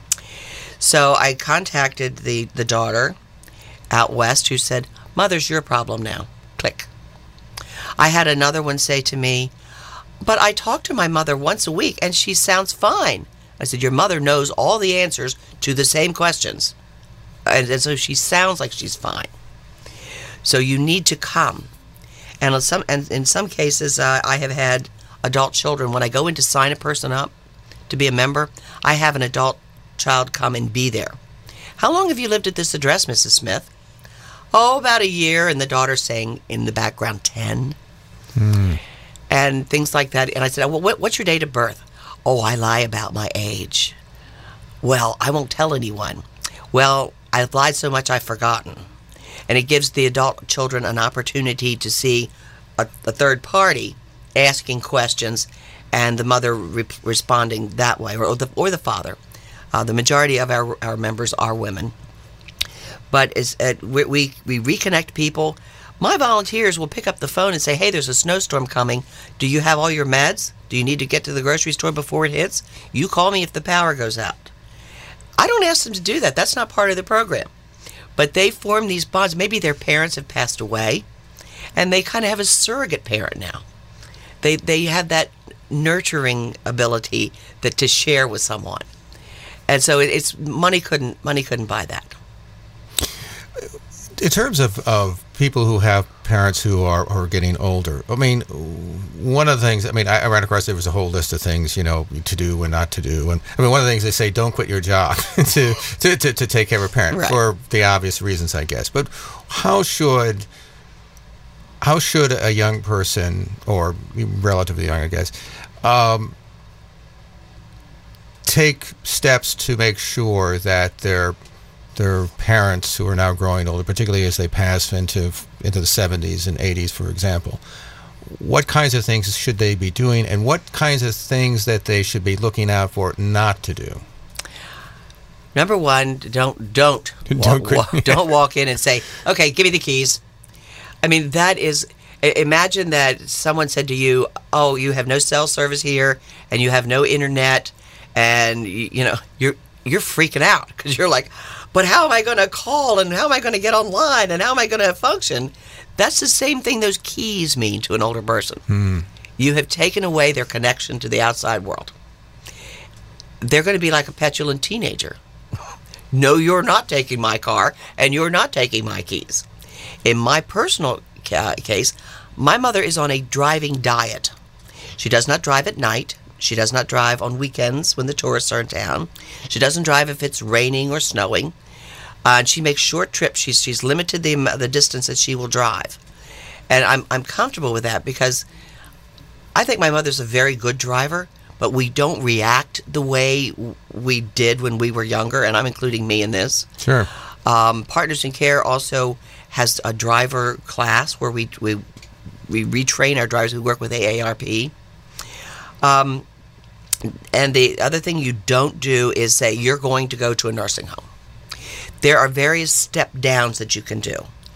So I contacted the daughter out west who said, Mother's your problem now. Click. I had another one say to me, but I talk to my mother once a week and she sounds fine. I said, your mother knows all the answers to the same questions. And so she sounds like she's fine. So you need to come. And in some cases, I have had adult children. When I go in to sign a person up to be a member, I have an adult child come and be there. How long have you lived at this address, Mrs. Smith? Oh, about a year. And the daughter saying in the background, 10. And things like that. And I said, well, what's your date of birth? Oh, I lie about my age. Well, I won't tell anyone. Well, I've lied so much I've forgotten. And it gives the adult children an opportunity to see a third party asking questions and the mother responding that way, or the father. The majority of our members are women. But we reconnect people. My volunteers will pick up the phone and say, hey, there's a snowstorm coming. Do you have all your meds? Do you need to get to the grocery store before it hits? You call me if the power goes out. I don't ask them to do that. That's not part of the program. But they form these bonds. Maybe their parents have passed away, and they kind of have a surrogate parent now. They have that nurturing ability to share with someone. And so it's money couldn't buy that. In terms of people who have parents who are getting older, I mean, one of the things, I ran across, there was a whole list of things, to do and not to do. And one of the things they say, don't quit your job to take care of a parent, right, for the obvious reasons, I guess. But how should a young person, or relatively young, I guess, take steps to make sure that their parents who are now growing older, particularly as they pass into the 70s and 80s, for example, what kinds of things should they be doing, and what kinds of things that they should be looking out for not to do? Number one, don't walk in and say, okay, give me the keys. That is, imagine that someone said to you, oh, you have no cell service here, and you have no internet, and you're freaking out because you're like, but how am I going to call, and how am I going to get online, and how am I going to function? That's the same thing those keys mean to an older person. You have taken away their connection to the outside world. They're going to be like a petulant teenager. No, you're not taking my car, and you're not taking my keys. In my personal case, my mother is on a driving diet. She does not drive at night. She does not drive on weekends when the tourists are in town. She doesn't drive if it's raining or snowing. And she makes short trips. She's limited the distance that she will drive. And I'm comfortable with that because I think my mother's a very good driver, but we don't react the way we did when we were younger, and I'm including me in this. Sure. Partners in Care also has a driver class where we retrain our drivers who work with AARP. And the other thing you don't do is say you're going to go to a nursing home. There are various step downs that you can do.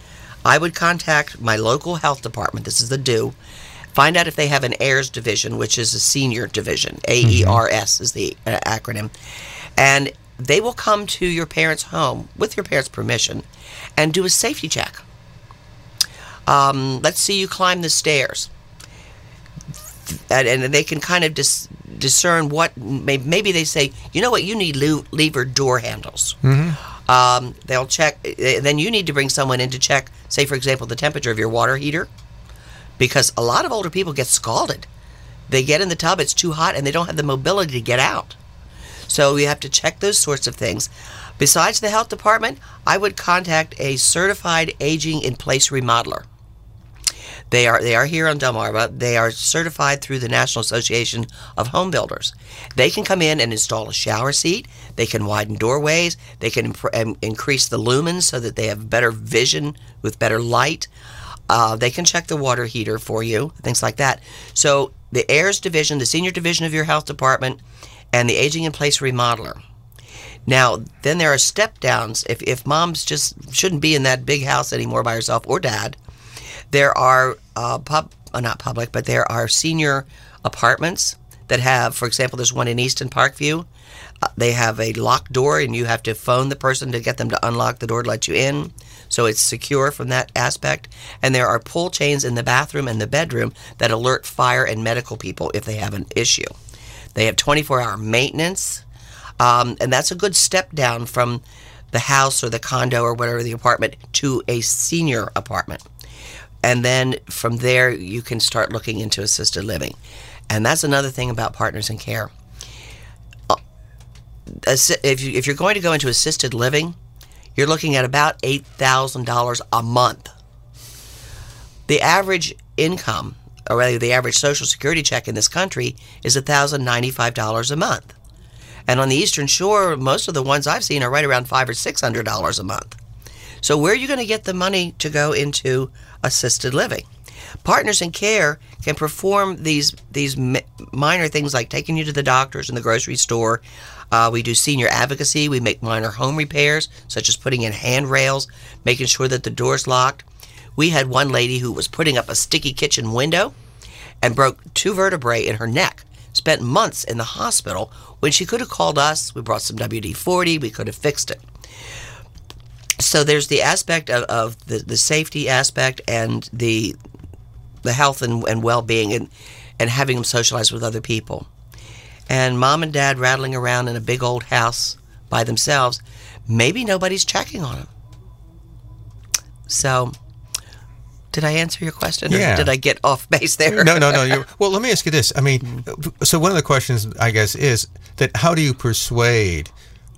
I would contact my local health department. This is the DO. Find out if they have an ARES division, which is a senior division. AERS is the acronym. And they will come to your parents' home with your parents' permission and do a safety check. Let's see you climb the stairs. And they can kind of discern what, maybe they say, you know what, you need lever door handles. They'll check, then you need to bring someone in to check, say for example, the temperature of your water heater, because a lot of older people get scalded. They get in the tub, it's too hot, and they don't have the mobility to get out. So you have to check those sorts of things. Besides the health department, I would contact a certified aging-in-place remodeler. They are here on Delmarva. They are certified through the National Association of Home Builders. They can come in and install a shower seat. They can widen doorways. They can increase the lumens so that they have better vision with better light. They can check the water heater for you, things like that. So the ARES division, the senior division of your health department, and the aging-in-place remodeler. Now, then there are step downs. If mom's just shouldn't be in that big house anymore by herself, or dad, there are not public, but there are senior apartments that have, for example, there's one in Easton Parkview. They have a locked door, and you have to phone the person to get them to unlock the door to let you in. So it's secure from that aspect. And there are pull chains in the bathroom and the bedroom that alert fire and medical people if they have an issue. They have 24-hour maintenance, and that's a good step down from the house or the condo or whatever, the apartment, to a senior apartment. And then from there, you can start looking into assisted living. And that's another thing about Partners in Care. If you're going to go into assisted living, you're looking at about $8,000 a month. The average income, or rather the average Social Security check in this country, is $1,095 a month. And on the Eastern Shore, most of the ones I've seen are right around $500 or $600 a month. So where are you going to get the money to go into assisted living? Partners in Care can perform these minor things like taking you to the doctors and the grocery store. We do senior advocacy. We make minor home repairs, such as putting in handrails, making sure that the door's locked. We had one lady who was putting up a sticky kitchen window and broke 2 vertebrae in her neck. Spent months in the hospital when she could have called us. We brought some WD-40. We could have fixed it. So there's the aspect of the safety aspect and the health and well-being and having them socialize with other people. And mom and dad rattling around in a big old house by themselves, maybe nobody's checking on them. So, did I answer your question? Yeah. Or did I get off base there? No. Well, let me ask you this. I mean, so one of the questions, I guess, is that how do you persuade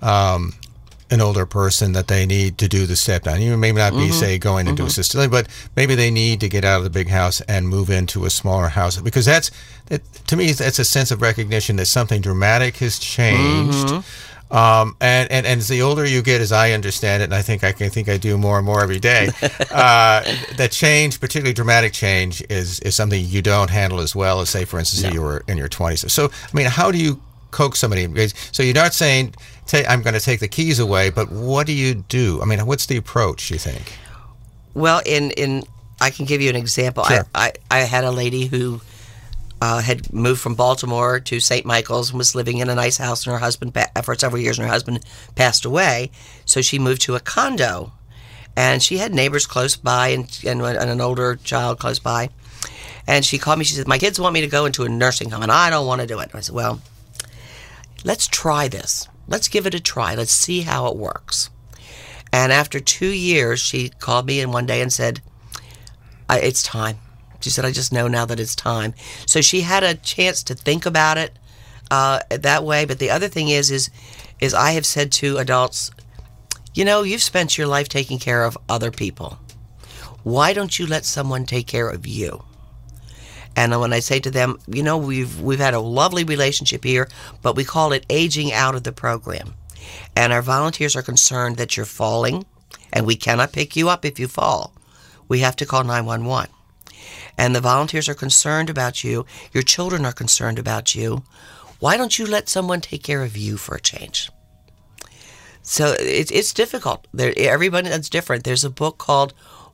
an older person that they need to do the step down? You may not be, say, going into assisted living, but maybe they need to get out of the big house and move into a smaller house, because to me, that's a sense of recognition that something dramatic has changed. And as the older you get, as I understand it, and I think I do more and more every day, that change, particularly dramatic change, is something you don't handle as well as, say, for instance, if you were in your 20s. So, I mean, how do you coax somebody? So you're not saying, I'm going to take the keys away, but what do you do? I mean, what's the approach, you think? Well, I can give you an example. Sure. I had a lady who had moved from Baltimore to St. Michael's and was living in a nice house, and her husband, for several years, and her husband passed away. So she moved to a condo, and she had neighbors close by and an older child close by. And she called me. She said, my kids want me to go into a nursing home, and I don't want to do it. And I said, well, let's try this. Let's give it a try. Let's see how it works. And after 2 years, she called me in one day and said, it's time. She said, I just know now that it's time. So she had a chance to think about it that way. But the other thing is I have said to adults, you've spent your life taking care of other people. Why don't you let someone take care of you? And when I say to them, we've had a lovely relationship here, but we call it aging out of the program. And our volunteers are concerned that you're falling, and we cannot pick you up if you fall. We have to call 911. And the volunteers are concerned about you. Your children are concerned about you. Why don't you let someone take care of you for a change? So it's difficult. Everybody that's different. There's a book called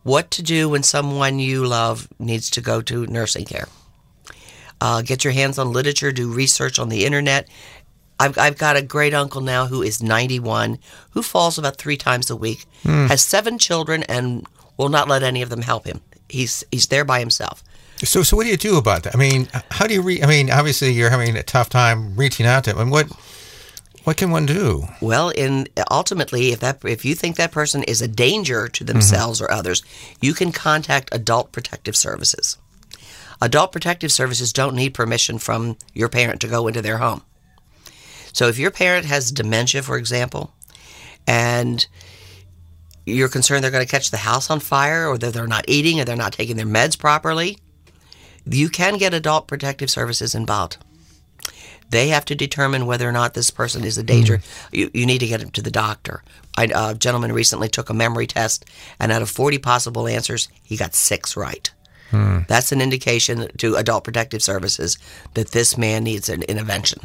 What to do when someone you love needs to go to nursing care. Get your hands on literature, do research on the internet. I've got a great uncle now who is 91, who falls about 3 times a week, has 7 children, and will not let any of them help him. He's there by himself. So what do you do about that? I mean, how do you obviously you're having a tough time reaching out to them. What can one do? Well, ultimately, if you think that person is a danger to themselves or others, you can contact Adult Protective Services. Adult Protective Services don't need permission from your parent to go into their home. So if your parent has dementia, for example, and you're concerned they're going to catch the house on fire, or that they're not eating, or they're not taking their meds properly, you can get Adult Protective Services involved. They have to determine whether or not this person is a danger. You need to get him to the doctor. A gentleman recently took a memory test, and out of 40 possible answers, he got 6 right. That's an indication to Adult Protective Services that this man needs an intervention.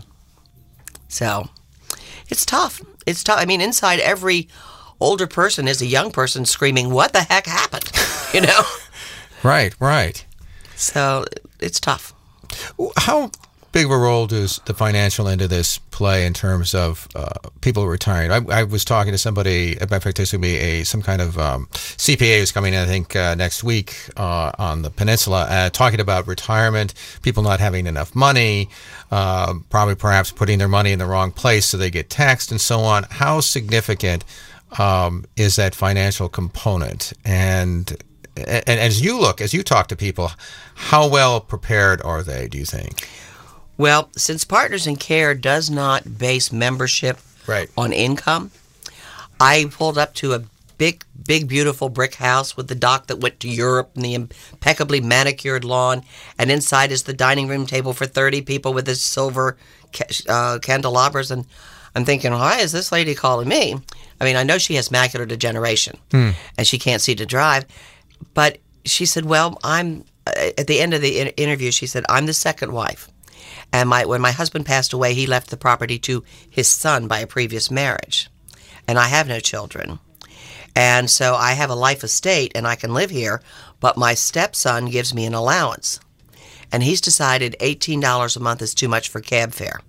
So it's tough. It's tough. I mean, inside every older person is a young person screaming, "What the heck happened?" You know? Right. So it's tough. How big of a role does the financial end of this play in terms of people retiring? I was talking to somebody, in fact, there's going to be some kind of CPA who's coming in, I think, next week on the peninsula, talking about retirement, people not having enough money, perhaps putting their money in the wrong place so they get taxed and so on. How significant is that financial component? And as you talk to people, how well prepared are they, do you think? Well, since Partners in Care does not base membership on income, I pulled up to a big, beautiful brick house with the dock that went to Europe and the impeccably manicured lawn, and inside is the dining room table for 30 people with the silver candelabras, and I'm thinking, why is this lady calling me? I mean, I know she has macular degeneration, and she can't see to drive, but she said, well, at the end of the interview, she said, I'm the second wife. And when my husband passed away, he left the property to his son by a previous marriage. And I have no children. And so I have a life estate and I can live here, but my stepson gives me an allowance. And he's decided $18 a month is too much for cab fare.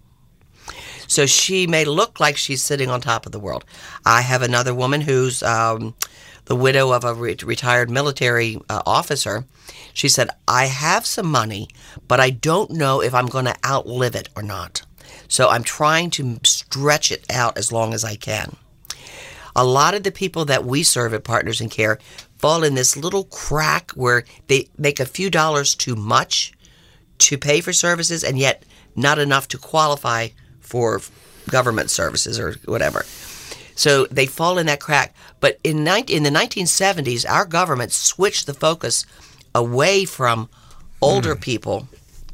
So she may look like she's sitting on top of the world. I have another woman who's the widow of a retired military officer. She said, I have some money, but I don't know if I'm going to outlive it or not. So I'm trying to stretch it out as long as I can. A lot of the people that we serve at Partners in Care fall in this little crack where they make a few dollars too much to pay for services and yet not enough to qualify for government services or whatever. So they fall in that crack. But in the 1970s, our government switched the focus away from older people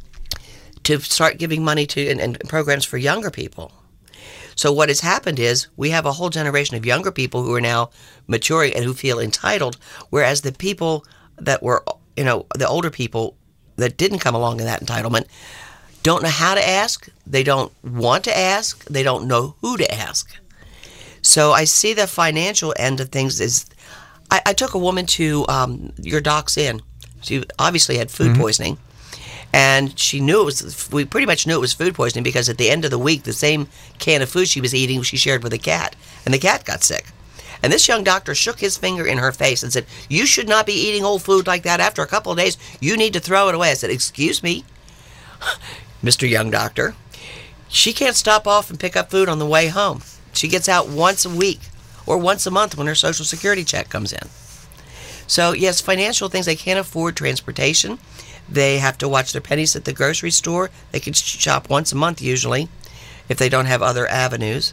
to start giving money to and programs for younger people. So what has happened is we have a whole generation of younger people who are now maturing and who feel entitled, whereas the people that were, the older people that didn't come along in that entitlement don't know how to ask, they don't want to ask, they don't know who to ask. So I see the financial end of things is, I took a woman to your Doc's Inn. She obviously had food poisoning, and we pretty much knew it was food poisoning because at the end of the week, the same can of food she was eating, she shared with a cat, and the cat got sick. And this young doctor shook his finger in her face and said, you should not be eating old food like that. After a couple of days, you need to throw it away. I said, excuse me, Mr. Young Doctor. She can't stop off and pick up food on the way home. She gets out once a week or once a month when her Social Security check comes in. So, yes, financial things. They can't afford transportation. They have to watch their pennies at the grocery store. They can shop once a month usually if they don't have other avenues.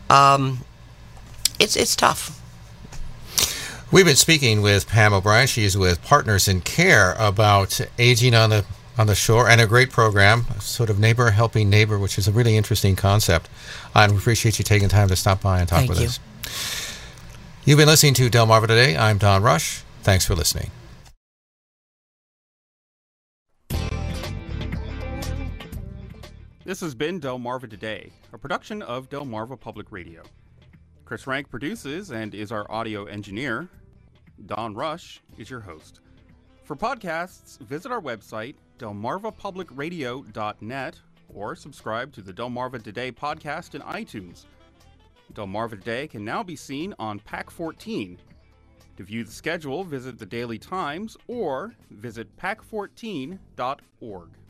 It's tough. We've been speaking with Pam O'Brien. She's with Partners in Care about aging on the shore, and a great program, sort of neighbor helping neighbor, which is a really interesting concept. And we appreciate you taking time to stop by and talk with us. You've been listening to Delmarva Today. I'm Don Rush. Thanks for listening. This has been Delmarva Today, a production of Delmarva Public Radio. Chris Rank produces and is our audio engineer. Don Rush is your host. For podcasts, visit our website, delmarvapublicradio.net, or subscribe to the Delmarva Today podcast in iTunes. Delmarva Today can now be seen on PAC 14. To view the schedule, visit the Daily Times or visit pac14.org.